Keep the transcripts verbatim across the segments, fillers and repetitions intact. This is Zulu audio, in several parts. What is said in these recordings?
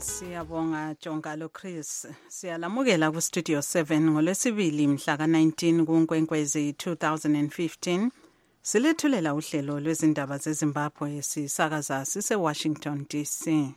Siyabonga Jongalo Chris. Siyalamukela ku Studio seven ngolwesibili mhla ka nineteen kuNkwenkwezi two thousand fifteen. Silethulela uhlelo lwezindaba zeZimbabwe sisakaza sise Washington D C.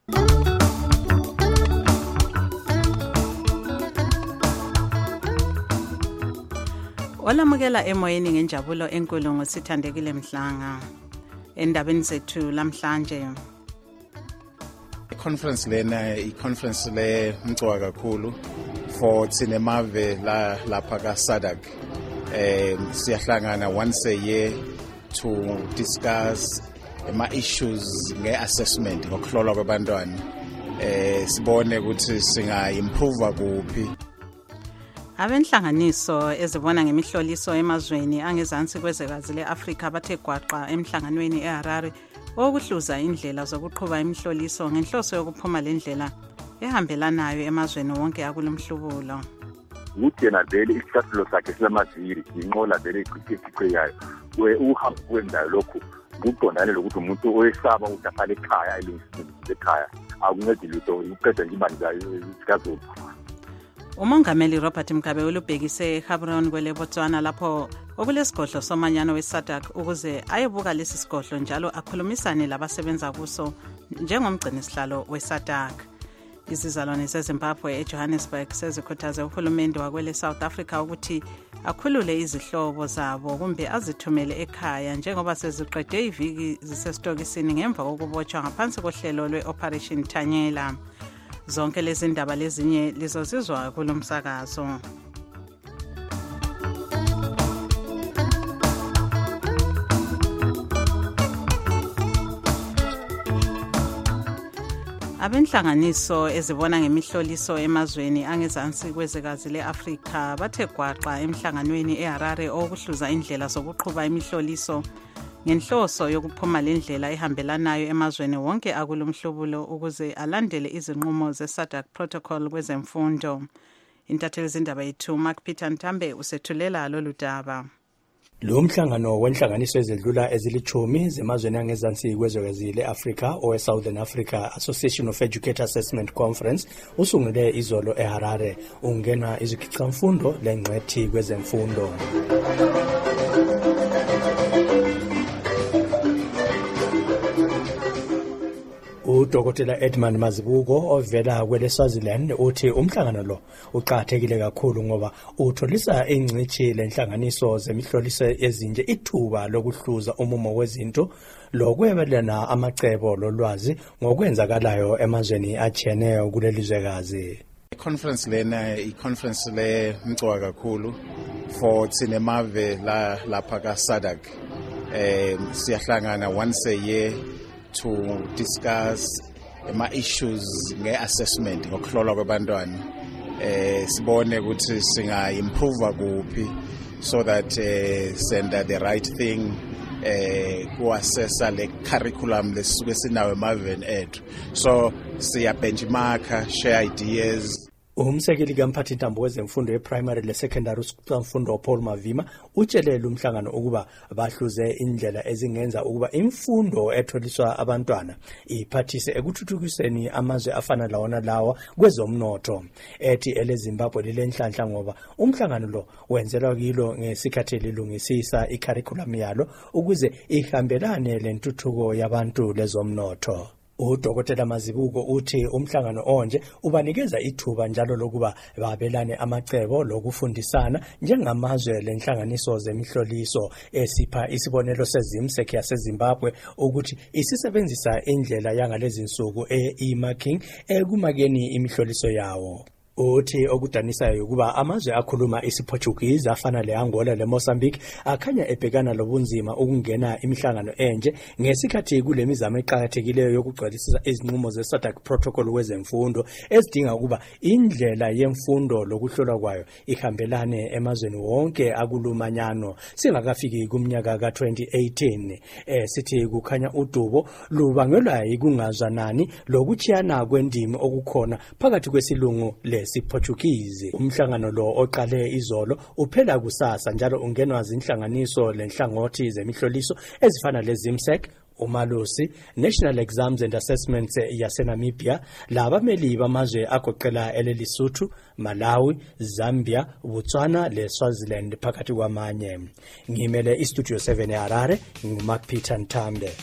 Olamukela emoyeni ngenjabulo enkulu ngosithandekile Mhlanga. Endabeni zethu lamhlanje. Conference lena i conference le mcoka kakhulu for Tsinemave la lapha ka S A D C. Eh siyahlangana once a year to discuss ama issues nge assessment ngokuhlolwa kwabantwana. Eh sibone ukuthi singa improve kuphi. Abenhlanganiso ezibona ngemihloliso emazweni angezansi kwezwekazi leAfrika bathe gwaqa emhlanganweni eHarare okuhluza indlela zokuqhuba imihloliso ngenhloso yokuphuma lendlela ehambelanayo emazweni wonke akulomhlubulo. Uthi yena vele isicathulo sakhe silamaziri inqola vele iqhaqhiqhayo we uhambo kwendayo lokho kuqondane lokuthi umuntu oyesaba udaphale ekhaya elungisile ekhaya akuncedi lutho uqeda nje imali zayo isicathulo. Umongameli Robert Mugabe ulubhekise eGaborone kwele Botswana lapho okulesigodlo somanyano we S A D C ukuze ayebuka lesi sigodlo njalo akhulumisane labasebenza kuso njengomgcini sihlalo we S A D C. Izizalwane zeZimbabwe eJohannesburg sezikhuthaze uhulumende wakwele South Africa ukuthi akhulule izihlobo zabo kumbe azithumele ekhaya njengoba seziqede iviki zisestokisini ngemva kokubotshwa ngaphansi kohlelo lwe-Operation Thanyela. Zonke lezi ndaba lezinye lizozizwa kulomsakazo. Abenhlanganiso ezibona ngemihloliso emazweni angezansi kwezwekazi leAfrika bathe gwaqa emhlanganweni eHarare okuhluza indlela zokuqhuba imihloliso ngenhloso yokuphuma lendlela ehambelanayo emazweni wonke akulomhlubulo ukuze alandele izinqumo ze-S A D C protocol kwezemfundo. Intatheli zindaba yethu Mark Peter Ntambe usethulela lolu daba. Lo mhlangano wenhlanganiso ezedlula ezilichumi zemazweni angezansi kwezwekazi leAfrika o Southern Africa Association of Educator Assessment Conference usungule izolo eHarare ungena izikhicamfundo lengqethi kwezemfundo. Udokotela Edmund Mazibuko ovela kwele Swaziland uthi umhlangano lo uqhathekile kakhulu ngoba utholisa ingcithi lenhlanganiso zemihloliso ezinje ithuba lokuhluza umumo wezinto lokwebelana amacebo lolwazi ngokwenzakalayo emazweni atshiyeneyo kulelizwekazi. Conference lena i conference le mcoka kakhulu for Tsinemave la lapha ka S A D C. Eh siyahlangana once a year to discuss ama issues nge assessment ngokuhlolwa kwabantwana. Eh sibone ukuthi singa improve kuphi so that uh, send the right thing eh ku assessa le curriculum lesisuke sinawe emaveni ethu. So siya benchmark, share ideas. Umsekeli kamphathi ntambo wezemfundo eprimary le secondary mfundo Paul Mavima utshelela umhlangano ukuba bahluze indlela ezingenza ukuba imfundo etholiswa abantwana iphathise ekuthuthukiseni amazwe afana lawona lawa kwezomnotho. Ethi eleZimbabwe lilenhlanhla ngoba umhlangano lo wenzelwa kilo ngesikhathi lilungisisa icurriculum yalo ukuze ihambelane lentuthuko yabantu lezomnotho. Udokotela Mazibuko uthi umhlangano onje ubanikeza ithuba njalo lokuba babelane amacebo lokufundisana njengamazwe lenhlanganiso zemihloliso esipha isibonelo sezimsek yaseZimbabwe ukuthi isisebenzisa indlela yangalezi insuku e-marking ekumakeni imihloliso yawo. Uthi okudanisayo ukuba amazwe akhuluma isiPortuguese afana leAngola leMozambique akhanya ebhekana lobunzima ukungena imihlangano enje ngesikhathi kulemizamo eqhakathekileyo yokugcwalisisa izinqumo ze-S A D C protocol kwezemfundo ezidinga ukuba indlela yemfundo lokuhlolwa kwayo ihambelane emazweni wonke akulumanyano singakafiki kumnyaka ka twenty eighteen. Eh sithi kukhanya udubo lubangelwa yikungazwanani lokuchiyana kwendimi okukhona phakathi kwesilungu le isiPortuguese. Umhlangano lo oqale izolo uphela kusasa njalo ungenwa zinhlanganiso lenhlangothi zemihloliso ezifana leZimsek, uMalusi National Exams and Assessments yaseNamibia labameli bamazwe agoqela eleLesotho, Malawi, Zambia, Botswana leSwaziland phakathi kwamanye. Ngimele iStudio seven eHarare nguMark Peter Ntambe.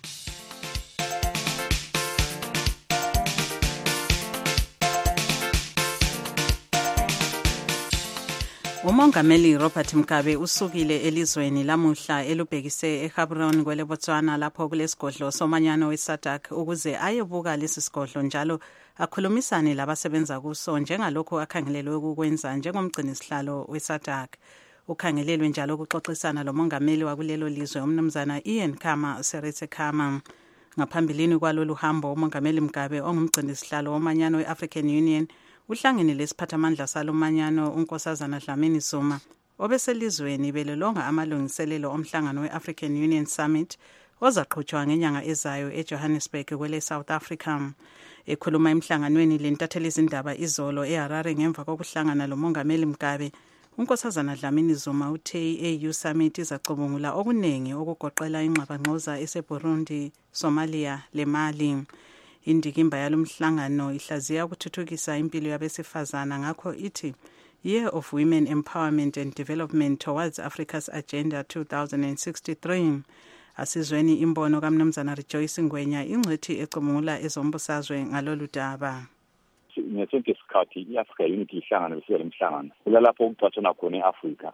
Umongameli Robert Mugabe usukile elizweni lamuhla elubhekise eGaborone kweleBotswana lapho kulesigodlo somanyano weSADC ukuze ayebuka lesi sigodlo njalo akhulumisane labasebenza kuso njengalokho akhangelelwe ukukwenza njengomgcini sihlalo weSADC. Ukhangelelwe njalo ukuxoxisana lomongameli wakulelo lizwe umnumzana Ian Khama Seretse Khama. Ngaphambilini kwalolu hambo umongameli Mugabe ongumgcini sihlalo womanyano weAfrican Union uhlangene lesiphathamandla salomanyano uNkosazana Dlamini Zuma obeselizweni belolonga amalungiselelo omhlangano weAfrican Union Summit ozaqhutshwa ngenyanga ezayo eJohannesburg kwele South Africa. Ekhuluma emhlanganweni lentatheli izindaba izolo eHarare ngemva kokuhlangana lomongameli Mugabe, uNkosazana Dlamini Zuma uthe i-A U Summit izacubungula okunengi okugoqela ingxabangxoza eseBurundi, Somalia leMali. Indikimba yalomhlangano ihlaziya ukuthuthukisa impilo yabesifazana ngakho ithi Year of Women Empowerment and Development Towards Africa's Agenda two thousand sixty-three. Asizweni imbono kaMnumzana Rejoice Ngwenya ingcithi ecubungula ezombusazwe ngalolu daba. Ngesonke isikhathi iAfrica Unity ihlangana besele emhlangano kulalapho ukuthathana khona eAfrica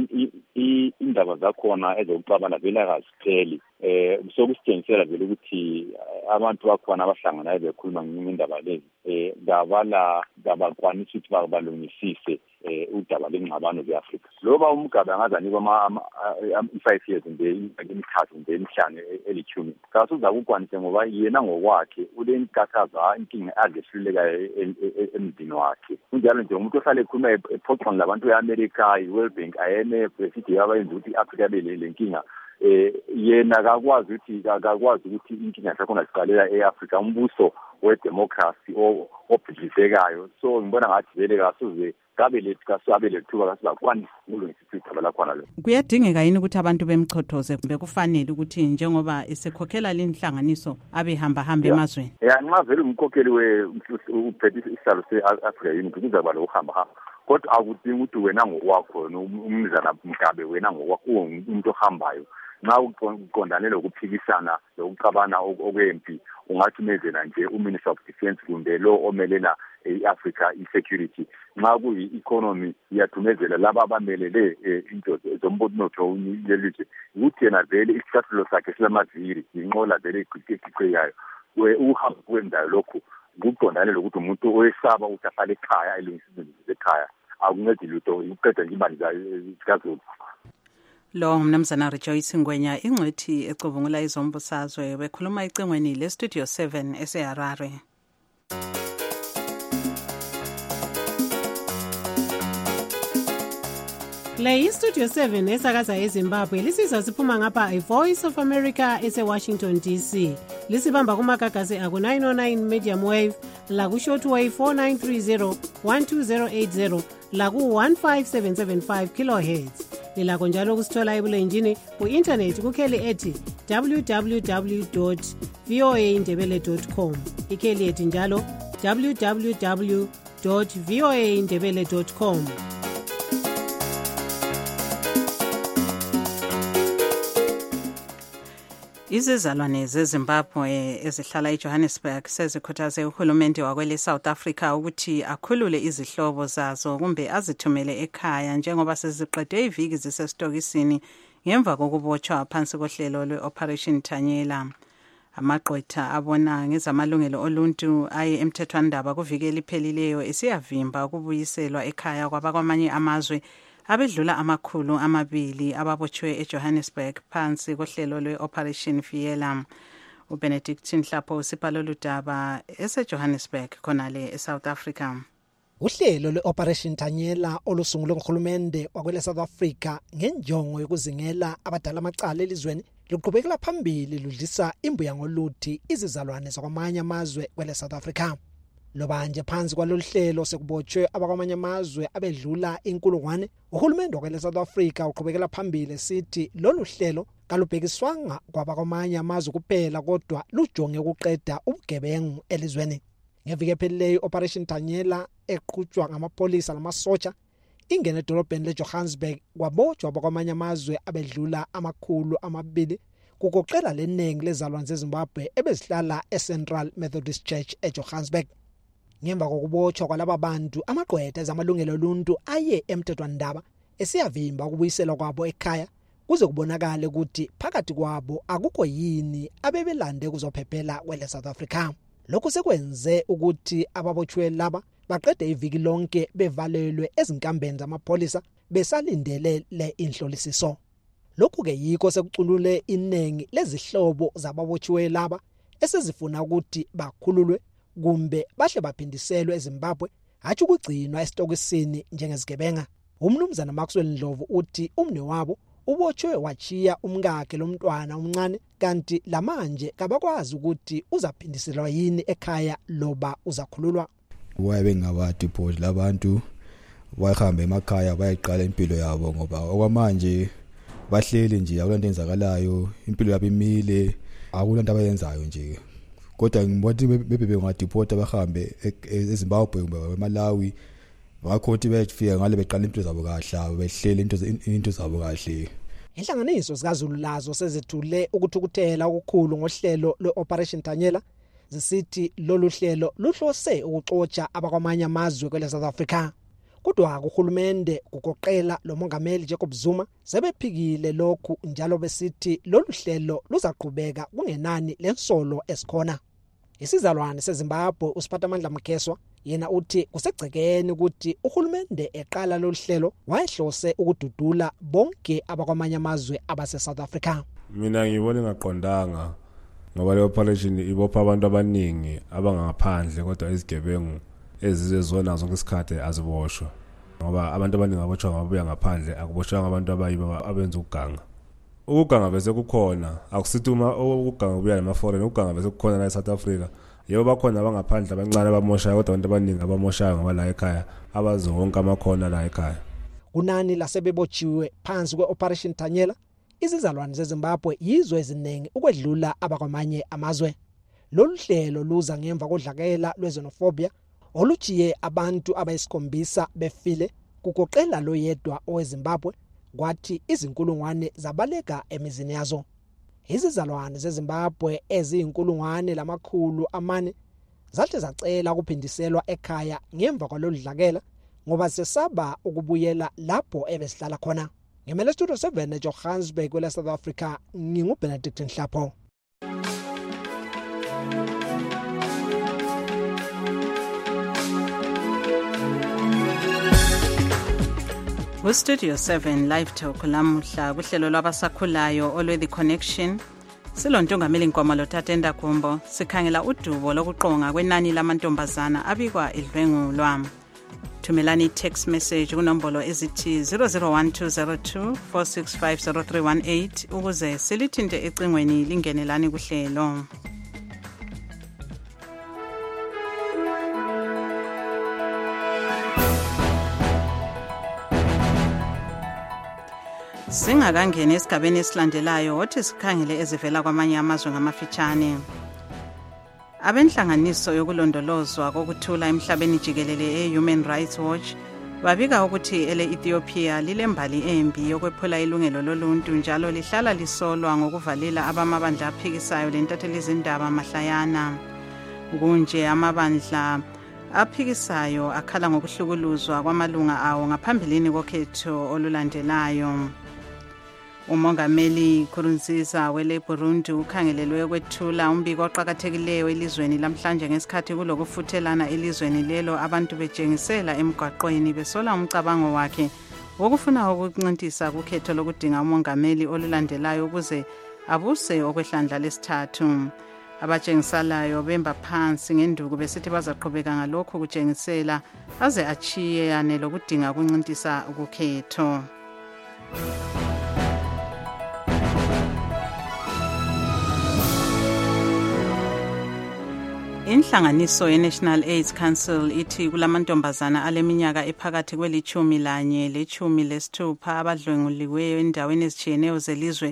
indaba zakhona ezokucabana vela kazipheli eh sokusitshengisela vele ukuthi abantu bakhona abahlangana bekhuluma ngindaba lezi eh dabala dabakwanisa ukuthi balungisise eh udaba lengxabano zeAfrica. Loba uMugabe angazani kwama five years nje imithathu nje emihlanu elichumi kasuza ukukwanisa ngoba yena ngokwakhe ulenkathaza inkinga adehluleka emdini wakhe. Kunjalo nje umuntu ohlale ekhuluma ephoqana labantu eAmerica, iWorld Bank, I M F besithi abayenza ukuthi iAfrica bele lenkinga eh yena akakwazi ukuthi akakwazi ukuthi inkinga yakho nasiqalela eAfrica umbuso wedemocracy obhidlizekayo. So ngibona ngathi vele kasuze kabe lethi kasabe lethuba kasizakwanisa ukulungisa idaba lakhona lo. Kuyadingeka yini ukuthi abantu bemchothoze kumbe kufanele ukuthi njengoba isekhokhela lenhlanganiso abehamba hamba emazweni? Yeah, nxa vele umkhokheli we uphethe isihlalo seAfrica Unity kuzaba lo uhamba hamba. Kodwa akudingi ukuthi wena ngokwakho umnumzana Mugabe wena ngokwakho umuntu ohambayo nxa uqondane lokuphikisana lokucabana okwempi ungathumezela nje uMinister of Defence kumbe lo omelela iAfrica isecurity. Nxa kuyi-economy iyathumezela laba abamelele into zombonotho lelizwe ukuthi yena vele isihlathulo sakhe silamaviri inqola vele iqiqeqeyayo we uhamba kwenzayo lokho kuqondane lokuthi umuntu oyesaba ukuthi ahlale ekhaya elungisile ekhaya akuncedi lutho iqeda nje imali zikaZulu. Lo mnumzana Rejoice Ngwenya ingcithi ecubungula izombusazwe bekhuluma icingweni leStudio seven eseHarare. Le iStudio seven esakaza eZimbabwe lisizwa siphuma ngapha iVoice of America eseWashington D C. Lisibamba kumagagasi aku nine oh nine medium wave, laku short wave four nine three zero one two zero eight zero, laku one five seven seven five kilohertz. Lilakho njalo kusithola ebulenjini ku-internet kukheli ethi w w w dot v o a indebele dot com. Ikheli ethi njalo w w w dot v o a indebele dot com. Izizalwane zeZimbabwe ezihlala eJohannesburg sezikhuthaze uhulumende wakwele South Africa ukuthi akhulule izihlobo zazo kumbe azithumele ekhaya njengoba seziqede iviki zisestokisini ngemva kokubotshwa phansi kohlelo lwe-Operation Thanyela. Amaqwetha abona ngezamalungelo oluntu aye emthethwandaba kuvikela iphelileyo esiyavimba ukubuyiselwa ekhaya kwabakwamanye amazwe abedlula amakhulu amabili ababotshwe eJohannesburg phansi kohlelo lwe-Operation Fiela. uBenedict Nhlapho usipalo ludaba eseJohannesburg khonale eSouth Africa. Uhlelo lwe-Operation Thanyela olusungulwe nguhulumende wakwele South Africa ngenjongo yokuzingela abadala amacala elizweni luqhubekela phambili ludlisa imbuya ngoluthi izizalwane zakwamanye amazwe kwele South Africa. Loba nje phansi kwalolu hlelo sekubotshwe abakwamanye amazwe abedlula inkulungwane, uhulumende wakwele South Africa uqhubekela phambili sithi lolu hlelo kalubhekiswanga kwaba kwamanye amazwe kuphela kodwa lujonge ukuqeda ubugebengu elizweni. Ngeviki ephelileyo Operation Thanyela eqhutshwa ngamapolisa namasotsha ingene edolobheni leJohannesburg kwabotshwa abakwamanye amazwe abedlula amakhulu amabili kugoqela leningi lezalwane zeZimbabwe ebezihlala eCentral Methodist Church eJohannesburg. Ngemva kokubotshwa kwalaba bantu amaqwetha ezamalungelo oluntu aye emthethwandaba esiyavimba ukubuyiselwa kwabo ekhaya kuze kubonakale ukuthi phakathi kwabo akukho yini abebelande kuzophephela kwele South Africa. Lokhu sekwenze ukuthi ababotshwe laba baqede iviki lonke bevalelwe ezinkambeni zamapolisa besalindele le inhlolisiso. Lokhu ke yiko sekuculule inengi lezihlobo zababotshwe laba esezifuna ukuthi bakhululwe kumbe bahle baphindiselwe eZimbabwe hathi ukugcinwa esitokisini njengezigebenga. Umnumzana Maxwell Ndlovu uthi umne wabo ubotshwe wachiya umkakhe lomntwana omncane kanti lamanje kabakwazi ukuthi uzaphindiselwa yini ekhaya loba uzakhululwa. Wabe ngabadeport labantu bayahamba emakhaya bayiqala impilo yabo ngoba okwamanje bahleli nje akulento enzakalayo impilo yabo imile akulento abayenzayo nje. Kodwa ngibona bebebe ngadeport bahambe eZimbabwe kumbe eMalawi bakhothi befika ngale beqala impilo zabo kahle behleli into into zabo kahle. Inhlanganiso zikaZulu lazo sezethule ukuthukuthela okukhulu ngohlelo lweOperation Thanyela zisithi lolu hlelo luhlose ukuxotsha abakwamanye amazwe kwele South Africa. Kodwa uhulumende kugoqela lo mongameli Jacob Zuma sebephikile lokhu njalo besithi lolu hlelo luzaqhubeka kungenani lensolo esikhona. Isizalwane seZimbabwe uSiphathamandla Mkheswa yena uthi kusegcekeni ukuthi uhulumende eqala lolu hlelo wayehlose ukududula bonke abakwamanye amazwe abase South Africa. Mina ngibona ngaqondanga ngoba le operation ibopha abantu abaningi abangaphandle kodwa izigebengu ezizezona zonke isikhathi aziboshwa ngoba abantu abaningi aboshwa ngabuya ngaphandle akuboshwa abantu abayiba abenza ukuganga. Ukuganga bese kukhona akusithi uma ukuganga kubuya nama foreign ukuganga bese kukhona la eSouth Africa. Yebo bakhona abangaphandle abancane abamoshayo kodwa abantu abaningi abamoshayo ngoba la ekhaya abazi wonke amakhona la ekhaya. Kunani lasebebotshiwe phansi kweOperation Thanyela izizalwane zeZimbabwe yizwe eziningi ukwedlula abakwamanye amazwe. Lolu hlelo luza ngemva kodlakela lwezenophobia olujiye abantu abayisikhombisa befile kugoqela lo yedwa oweZimbabwe kwathi izinkulungwane zabaleka emizini yazo. Izizalwane zeZimbabwe eziyinkulungwane lamakhulu amane zahle zacela ukuphindiselwa ekhaya ngemva kwalolu dlakela ngoba sesaba ukubuyela lapho ebesihlala khona. Ngemele Studio seven eJohannesburg kwele South Africa nginguBenedict Nhlapho. Studio seven live talk lamuhla kuhlelo lwabasakhulayo olwe The Connection. Silontungameli Nkomo loThatenda Kumbo sikhangela udubo lokuqonga kwenani lamantombazana abikwa idlwengulwa. Thumelani text message kunombolo ezithi zero zero one two zero two four six five zero three one eight ukuze silithinte ecingweni lingenelani kuhlelo. Singakangena esigabeni esilandelayo othi sikhangele ezivela kwamanye amazwe ngamafitshane. Abenhlanganiso yokulondolozwa kokuthula emhlabeni jikelele eHuman Rights Watch babika ukuthi ele Ethiopia lilembali embi yokwephula ilungelo loluntu njalo lihlala lisolwa ngokuvalela abamabandla aphikisayo lentatheli izindaba mahlayana. Kunje amabandla aphikisayo akhala ngokuhlukuluzwa kwamalunga awo ngaphambilini kokhetho olulandelayo. Umongameli Nkurunziza wele Burundi ukhangelelwe ukwethula umbiko oqhakathekileyo elizweni lamhlanje ngesikhathi kulokufuthelana elizweni lelo abantu bejengisela emgwaqweni besola umcabango wakhe wokufuna ukuncintisa kukhetho lokudinga umongameli olulandelayo ukuze abuse okwehlandla lesithathu. Abajengisalayo bemba phansi ngenduku besithi bazaqhubeka ngalokho kujengisela aze achiyane lokudinga ukuncintisa ukukhetho. Inhlanganiso ye-National AIDS Council ithi kulamantombazana aleminyaka ephakathi kwelichumi lanye lechumi lesithupha abadlwenguliweyo endaweni ezitshiyeneyo zelizwe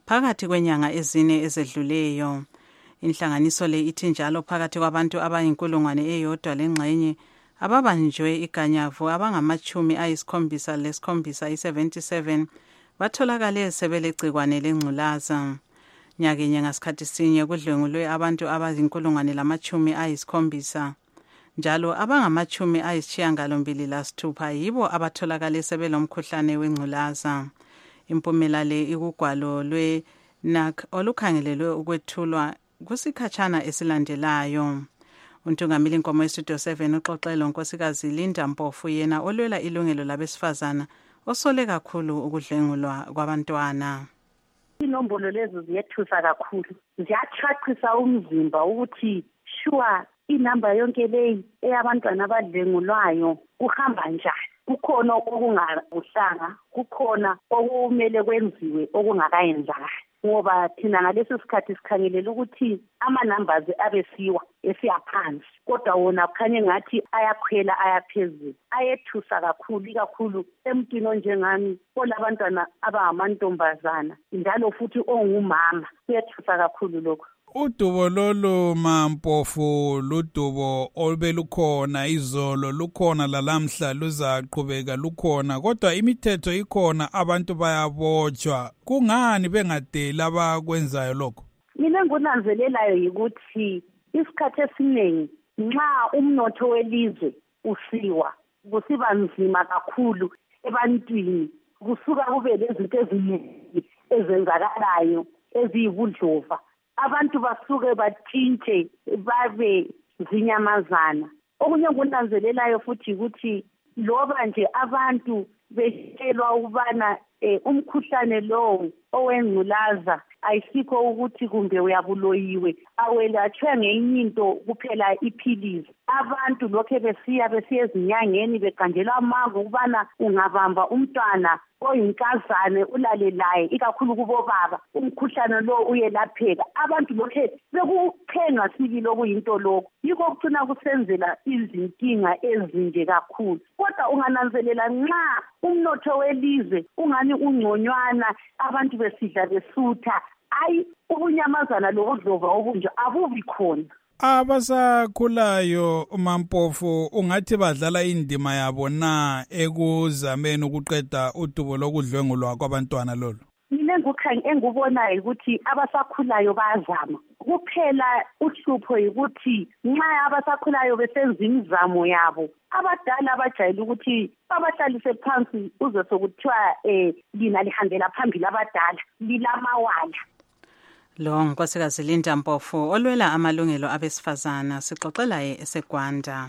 phakathi kwenyanga ezine ezedluleyo. Inhlanganiso le ithi njalo phakathi kwabantu abayinkulungwane eyodwa lengxenye ababanjwe iganyavu abangamachumi ayisikhombisa lesikhombisa i-seventy-seven batholakale sebelegcikwane lengculaza. Nyakenye ngasikhathi sinye kudlwengulwe abantu abazinkulungwane lamachumi ayisikhombisa. Njalo abangamachumi ayisishiyagalombili lasithupha yibo abatholakale sebelomkhuhlane wengculaza. Impumela le ikugwalo lwe N A C olukhangelelwe ukwethulwa kusikhatshana esilandelayo. Untungameli Nkomo Studio seven uxoxela unkosikazi Linda Mpofu yena olwela ilungelo labesifazana osole kakhulu ukudlengulwa kwabantwana. Inombolo lezo ziyethusa kakhulu. Ziyachaqisa umzimba ukuthi sure inamba yonke leyi eyabantwana abadlengulwayo kuhamba njani. Kukhona okungakuhlanga, kukhona okumele kwenziwe okungakayenzakali. Ngoba thina ngalesi sikhathi sikhangelela ukuthi ama-numbers abesiwa esiyaphansi, kodwa wona kukhanye ngathi ayakhwela ayaphezulu. Ayethusa kakhulu, ikakhulu emntwini onjengami olabantwana abangamantombazana njalo futhi ongumama. Kuyethusa kakhulu lokho. Udubo lolu Mampofu ludubo olubelukhona izolo lukhona lalamhla luzaqhubeka lukhona, kodwa imithetho ikhona, abantu bayabotshwa. Kungani bengadeli abakwenzayo lokho? Mina ngunanzelelayo ukuthi isikhathi esiningi nxa umnotho welizwe usiwa kusiba nzima kakhulu ebantwini, kusuka kube lezinto eziningi ezenzakalayo eziyibudlova. Abantu basuke bathintshe babe zinyamazana. Okunye ngunanzelelayo futhi ukuthi loba nje abantu beshelwa ukubana eh, umkhuhlane lo owengculaza ayisikho ukuthi kumbe uyabuloyiwe, awelatshwe ngenye into kuphela iphilisi. Abantu lokho besiya besiya ezinyangeni beqanjelwa amanga ukubana ungabamba umntwana oyinkazane ulale laye, ikakhulu kubo baba, umkhuhlane lo uyelapheka. Abantu lokho bekuphenga sibili okuyinto lokho. Yikho kuthina kusenzela izinkinga ezinje kakhulu. Kodwa ungananzelela nxa umnotho welizwe ungani ungconywana, abantu besidla besutha, ayi ubunyamazana lokudlova obunje abubi khona. Abasakhulayo Mampofu ungathi badlala indima yabo na ekuzameni ukuqeda udubo lokudlwengulwa kwabantwana lolu? Mina ngukhange engubonayo ukuthi abasakhulayo bayazama. Kuphela uhlupho ukuthi nxa abasakhulayo besenza imizamo yabo, abadala abajayele ukuthi babahlalise phansi uze sokuthiwa eh lina lihambela phambili abadala lilamawala. Lo nkosikazi Linda Mpofu olwela amalungelo abesifazana sixoxela ye eseGwanda.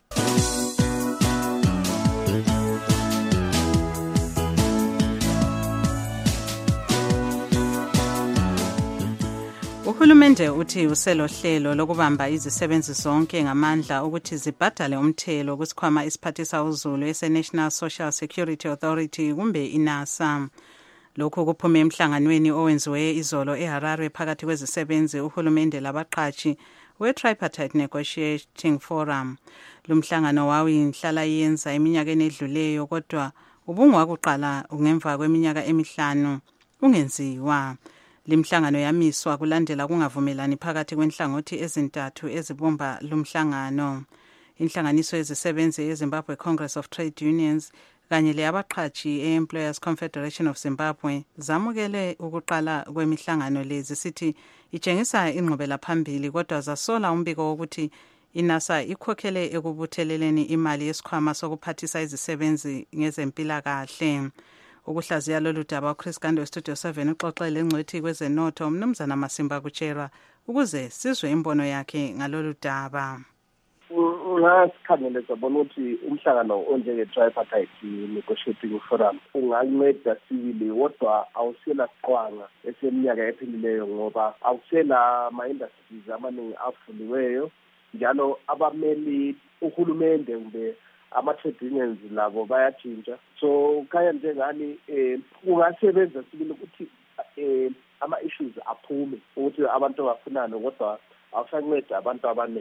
Uhulumende uthi uselohlelo lokubamba izisebenzi zonke ngamandla ukuthi zibhadale umthelo kusikhwama isiphathisa uzulu ese-National Social Security Authority kumbe i-NASA. Lokhu kuphume emhlanganweni owenziwe izolo eHarare phakathi kwezisebenzi uhulumende labaqhatshi we-Tripartite Negotiating Forum. Lumhlangano wawuyinhlala yenza eminyakeni edluleyo kodwa ubungwakuqala ngemva kweminyaka emihlanu ungenziwa. Limhlangano yamiswa kulandela kungavumelani phakathi kwenhlangothi ezintathu ezibumba lumhlangano. Inhlanganiso yezisebenzi eZimbabwe Congress of Trade Unions kanye leyabaqhatshi e-Employers Confederation of Zimbabwe zamukele ukuqala kwemihlangano lezi sithi itshengisa ingqubela phambili, kodwa zasola umbiko wokuthi i-NASA ikhokhele ekubutheleleni imali yesikhwama sokuphathisa izisebenzi ngezempilakahle. Ukuhlaziya lolu daba uChris Gando Studio seven uxoxele ingcwethi kwezenotho uMnumzana Masimba Kuchera ukuze sizwe imbono yakhe ngalolu daba. Ngasikhangele sabona ukuthi umhlangano onjenge-Tripartite Negotiating Forum ungalimeda sibili, kodwa awusela siqwanga eseminyaka ephelileyo ngoba awusela ma-industries amaningi avuliweyo, njalo abameli uhulumende kumbe ama-trade unions labo bayatshintsha. So khaya njengani um kungasebenza sibili ukuthi um ama-issues aphume ukuthi abantu bafunane, kodwa awusanceda abantu abaningi.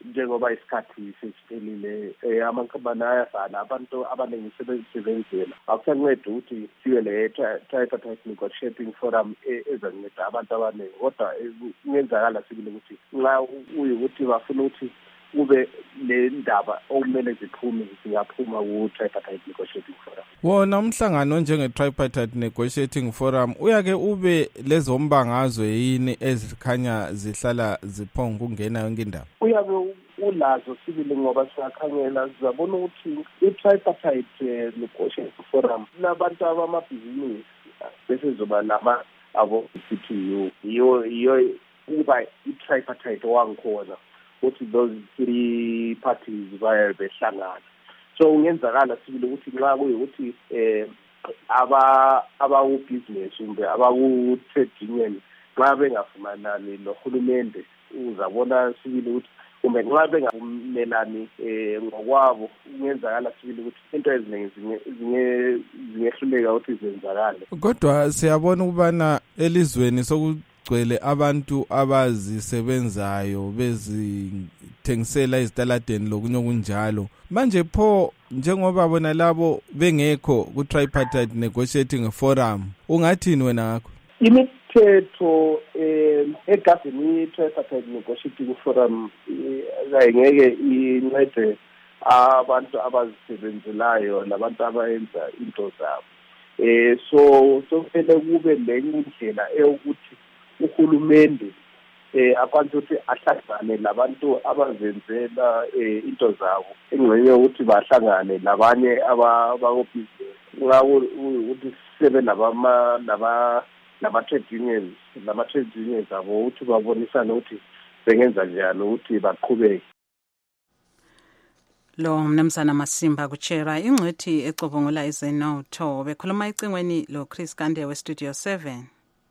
njengoba isikhathi sesiphelile eh amankampani ayafana abantu abaningi sebenzisebenzela akusanceda ukuthi sibe le tripartite negotiating forum ezanceda abantu abaningi kodwa kungenzakala sibile ukuthi nxa uyukuthi bafuna ukuthi ube le ndaba okumele ziphume singaphuma ku-tripartite negotiating forum. Wona umhlangano njenge-tripartite negotiating forum uyake ube lezo mbangazwe yini ezikhanya zihlala ziphonga ukungena yonke indaba? Uyabe ulazo sibili ngoba siyakhangela sizabona ukuthi i-tripartite negotiating forum labantu abamabhizinisi bese zoba nama abo-C T U iyo iyo uba i-tripartite wangikhona ukuthi those three parties baye behlangana. So ungenzakala sibili ukuthi nxa kuyukuthi eh aba abawu business kumbe abawu trade union nxa bengafumanani nohulumende uzabona sibili ukuthi kumbe nxa bengavumelani eh ngokwabo kungenzakala sibili ukuthi into eziningi zinge zingehluleka ukuthi zenzakale. Kodwa siyabona ukubana elizweni soku gcwele abantu abazisebenzayo bezithengisela izitaladeni lokunye okunjalo. Manje pho njengoba bona labo bengekho ku tripartite negotiating forum ungathini wena ngakho? Imithetho eh egazini tripartite negotiating forum ayengeke incede abantu abazisebenzelayo labantu abayenza into zabo. Eh so sokumele kube lenye indlela eyokuthi uhulumende eh akwazi ukuthi ahlangane labantu abazenzela into zabo engcenye ukuthi bahlangane labanye ababhizinisi ngawo ukuthi sebe nabama naba nama trade unions nama trade unions abo ukuthi babonisane ukuthi bengenza njani ukuthi baqhubeke. Lo mnumzana Masimba kuchera ingcwethi ecobongola izenotho bekhuluma icingweni lo Chris Kande we Studio seven.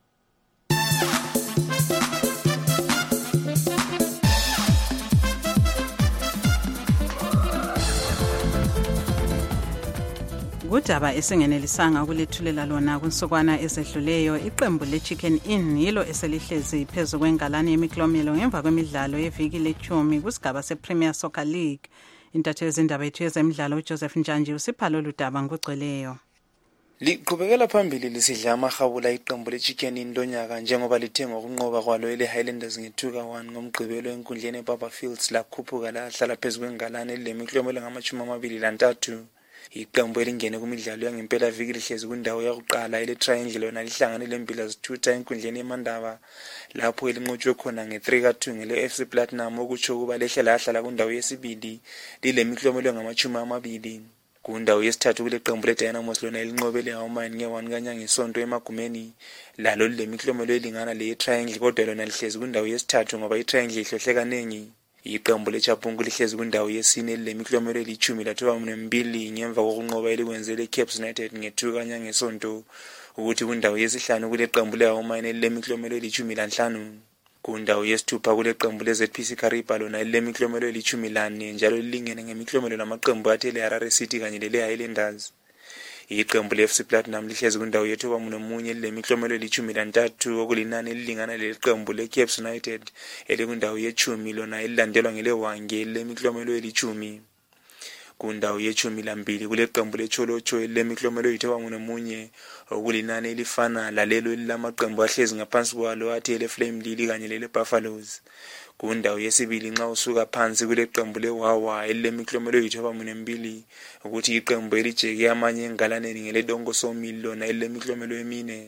Kudaba esingenelisanga ukulethulela lona kunsukwana ezedluleyo iqembu le-Chicken Inn yilo eselihlezi phezu kwengalane yemiklomelo ngemva kwemidlalo yeviki lechumi kusigaba se-Premier Soccer League. Intatheli zindaba yethu yezemidlalo uJoseph Njanji usipha lolu daba ngokugcweleyo. Liqhubekela phambili lisidla amahabula iqembu le-Chicken Inn lonyaka njengoba lithe ngokunqoba kwalo ele-Highlanders nge-two one ngomgqibelo enkundleni eBaba Fields lakhuphuka lahlala phezu kwengalane elilemiklomelo ngamashumi amabili lantathu. Iqembu elingene kumidlalo yangempela viki lihlezi kundawo yakuqala ele-Triangle lona lihlangane lempila zithutha enkundleni eMandaba lapho elinqotshwe khona nge-three two ngele-F C Platinum okutsho ukuba lehle lahlala kundawo yesibili lilemiklomelo ngamashumi amabili. Kundawo yesithathu kule qembu le-Dynamos lona elinqobele iHawmine nge-one kanyangesonto emagumeni lalo lilemiklomelo elingana le-Triangle kodwa lona lihlezi kundawo yesithathu ngoba i-Triangle ihlohle kanengi. Iqembu leChapungu lihlezi kundawo yesine lemiklomelo elithumi lathoba mbili ngemva kokunqoba elikwenzele Cape United nge-two kanyangesonto ukuthi kundawo yesihlanu kule qembu leHawmine lemiklomelo elithumi lanhlanu. Kundawo yesithupha kule qembu le-Z P C Kariba lona lemiklomelo elithumi lane njalo lilingene ngemiklomelo namaqembu athele Harare City kanye le-Highlanders. Iqembu le-F C Platinum lihlezi kundawo yethoba nomunye lemiklomelo elithumi lantathu okulinani elilingana leqembu le-Cape United elikundawo yechumi lona elilandelwa ngelewange lemiklomelo elithumi. Kundawo yechumi lambili kule qembu leCholocho lemiklomelo elithoba nomunye okulinani elifana lalelo elamaqembu ahlezi ngaphansi kwalo athele Flame Lily kanye lele-Buffaloes. Kundawo yesibili nxa usuka phansi kule qembu leWawa elilemiklomelo elithoba mbili ukuthi iqembu elijeke amanye engalaneni ngeleDongo Sawmill lona elilemiklomelo emine.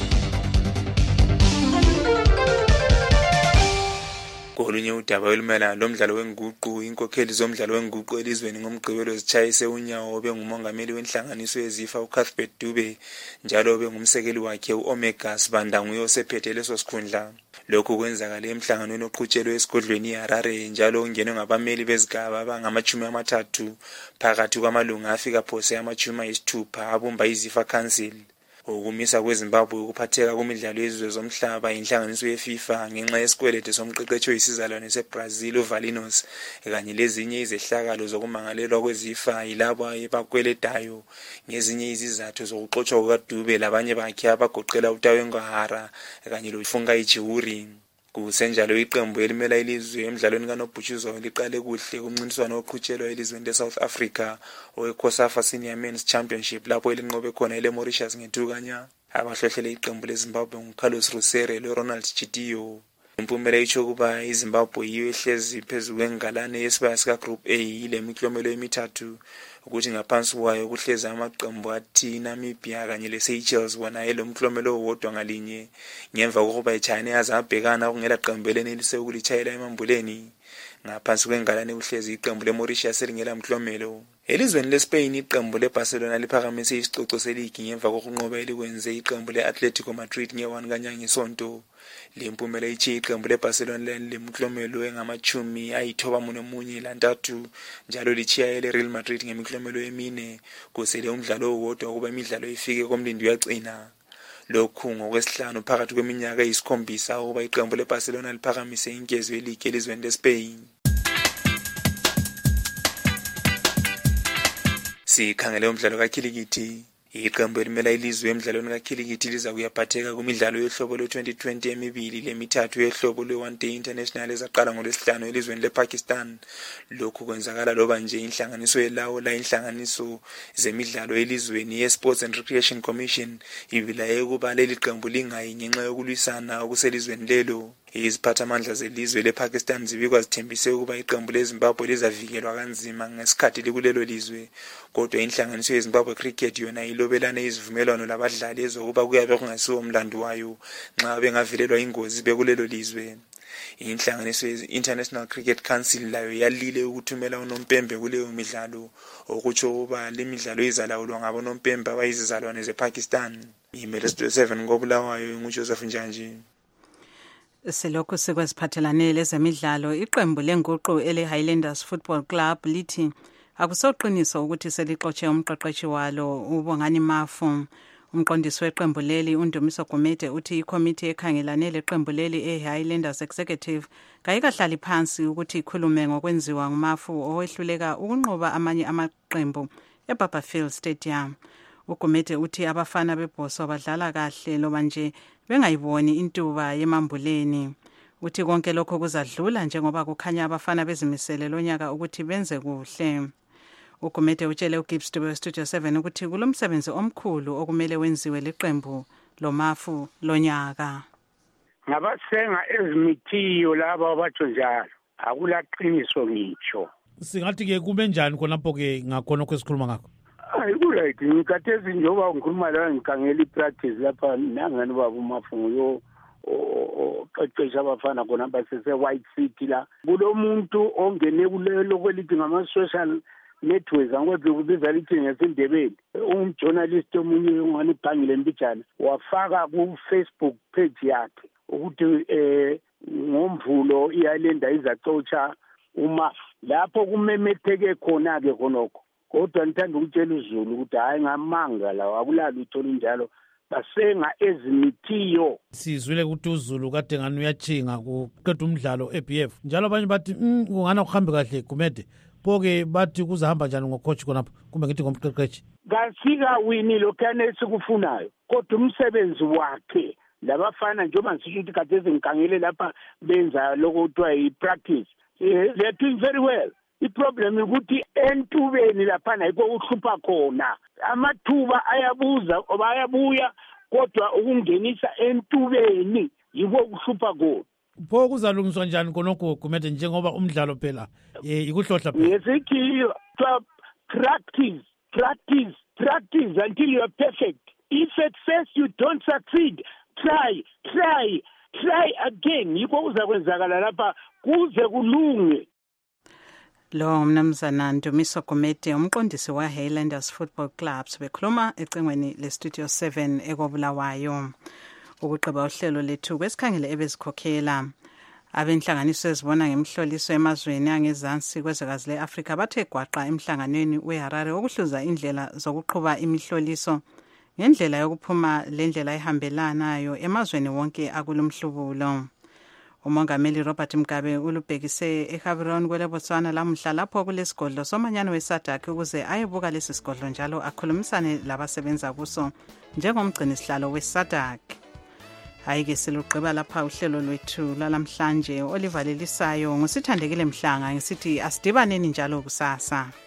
Kolunye udaba olumayelana lomdlalo wenguqu inkokheli zomdlalo wenguqu elizweni ngomgqibelo zitshayise unyawo obengumongameli wenhlanganiso yezifa uCuthbert Dube njalo obengumsekeli wakhe uOmega Sibanda nguye osephethe leso sikhundla. Lokhu kwenzakala emhlanganweni oqhutshelwe esigodlweni eHarare njalo ungenwe ngabameli bezigaba abangamashumi amathathu phakathi kwamalunga afika phose amashumi ayisithupha abumba izifa council. Ukumisa kweZimbabwe ukuphatheka kumidlalo yezizwe zomhlaba inhlanganiso yeFIFA ngenxa yesikwelede somqeqeshi oyisizalwane seBrazil uValinos kanye lezinye izehlakalo zokumangalelwa kwezifa yilabo abakweledayo ngezinye izizathu zokuxotsha kukaDube labanye bakhe abagoqela uTawengo Hara kanye loFunga Ichiuri. Kusenjalo iqembu elimela ilizwe emidlalweni kaNobhutshuzwayo liqale kuhle kumncintiswano oqhutshelwa elizweni leSouth Africa oweCOSAFA Senior Men's Championship lapho elinqobe khona eleMauritius ngetukanya. Abahlohlele iqembu leZimbabwe nguCarlos Rusere loRonald Chitiyo. Impumela itsho ukuba iZimbabwe yiyo ehlezi phezulu kwengalane yesibaya sika Group A ile miklomelo emithathu ukuthi ngaphansi kwayo kuhlezi amaqembu athi Namibia kanye leSeychelles wona elomklomelo owodwa ngalinye ngemva kokuba eChina yazabhekana kungela qembu elenelise ukulitshayela emambuleni. Ngaphansi kwengalane kuhlezi iqembu leMauritius elingela mklomelo. Elizweni leSpain iqembu leBarcelona liphakamise isicoco seligi ngemva kokunqoba elikwenze iqembu leAtletico Madrid nge-one kanyanga isonto. Le mpumela ithi iqembu leBarcelona lemklomelo engamachumi ayithoba nomunye lantathu njalo lichiya eleReal Madrid ngemiklomelo emine kusele umdlalo owodwa kuba imidlalo ifike komlindi uyagcina. Lokhu ngokwesihlanu phakathi kweminyaka eyisikhombisa ukuba iqembu leBarcelona liphakamise inkezo yeligi elizweni leSpain. Sikhangele umdlalo kakhilikithi. Iqembu elimela ilizwe emidlalweni kakhilikithi liza kuyaphatheka kumidlalo yohlobo lwe-twenty twenty emibili lemithathu yohlobo lwe-one day international ezaqala ngolwesihlanu elizweni lePakistan. Lokhu kwenzakala loba nje inhlanganiso yelawo la inhlanganiso zemidlalo elizweni ye-Sports and Recreation Commission ibilaye ukuba leli qembu lingayi ngenxa yokulwisana okuselizweni lelo. Iziphathamandla zelizwe lePakistan zibikwa zithembise ukuba iqembu leZimbabwe lizavikelwa kanzima ngesikhathi likulelo lizwe, kodwa inhlanganiso yeZimbabwe Cricket yona ilobelane izivumelwano labadlali ezokuba kuyabe kungasiwo umlando wayo nxa bengavelelwa ingozi bekulelo lizwe. Inhlanganiso ye-International Cricket Council layo yalile ukuthumela unompembe kuleyo midlalo okutsho ukuba le midlalo izalawulwa ngabonompembe abayizizalwane zePakistan. Imele Studio seven ngobulawayo nguJoseph Njanji. Selokhu sekweziphathelane lezemidlalo iqembu lenguqu ele Highlanders Football Club lithi akusoqiniso ukuthi selixotshe umqeqeshi walo uBongani Mafu. Umqondisi weqembu leli uNdumiso Gumede uthi ikomiti ekhangelane leqembu leli eHighlanders Executive kayikahlali phansi ukuthi ikhulume ngokwenziwa nguMafu owehluleka ukunqoba amanye amaqembu eBarberfield Stadium. Ugumede uthi abafana bebhoso badlala kahle loba nje bengayiboni intuba yemambuleni. Uthi konke lokho kuzadlula njengoba kukhanya abafana bezimisele lonyaka ukuthi benze kuhle. Ugumede utshele uGibbs Studio seven ukuthi kulomsebenzi omkhulu okumele wenziwe liqembu loMafu lonyaka. Ngabasenga ezimithiyo laba abatsho njalo akulaqiniso ngitsho. Singathi ke kube njani khonapho ke ngakhona okwesikhuluma ngakho? Hayi kulike ngikathezi njengoba ngikhuluma la ngikangela ipractice lapha nangani baba uMafu yo oqeqesha abafana khona basese White City la. Kulo muntu ongene kulelo kwelithi ngama social networks angwephi kubiza lithi ngesindebeni umjournalist omunye ongani ibhangile mbijana wafaka ku Facebook page yakhe ukuthi eh ngomvulo iYalenda izacotsha uma lapho kumemetheke khona ke khonokho. Kodwa ngithanda ukutshela uZulu ukuthi hayi ngamanga la akulali uthola njalo basenga ezimithiyo. Sizwile ukuthi uZulu kade ngani uyachinga kuqeda umdlalo eB F njalo abanye bathi kungana kuhambe kahle Gumede poke bathi kuzahamba njani ngocoach khonapho kumbe ngithi ngomqeqeshi. Kasika wini lokhane esikufunayo kodwa umsebenzi wakhe labafana njengoba ngisho ukuthi kade ezingikangele lapha benza lokho kuthiwa i-practice they are doing very well. Iproblem ukuthi entubeni lapha nayiko uhlupha khona amathuba ayabuza oba ayabuya kodwa ukungenisa entubeni yibo ukuhlupha khona. Pho kuzalungiswa njani konoko Gumede njengoba umdlalo phela ikuhlohla phela? Yesikhiyo practice practice practice until you are perfect. If at first you don't succeed, try try try again yiko uzakwenzakala lapha kuze kulunge. Lo mnumzana Ndumiso Gumede umqondisi wa Highlanders Football Club bekhuluma ecingweni le Studio seven ekobulawayo. Ukuqeba uhlelo lethu kwesikhangele ebezikhokhela abenhlanganiso ezibona ngemhloliso emazweni angezansi kwezwekazi leAfrika bathe gwaqa emhlanganweni weHarare okuhluza indlela zokuqhuba imihloliso ngendlela yokuphuma lendlela ehambelanayo emazweni wonke akulomhlubulo. Umongameli Robert Mugabe ulubhekise eGaborone kweleBotswana lamhla lapho kulesigodlo somanyano weSADC ukuze ayebuka lesi sigodlo njalo akhulumisane labasebenza kuso njengomgcini sihlalo weSADC. Hayi-ke silugqiba lapha uhlelo lwethu lalamhlanje olivalelisayo ngusithandekile Mhlanga ngisithi asidibaneni njalo kusasa.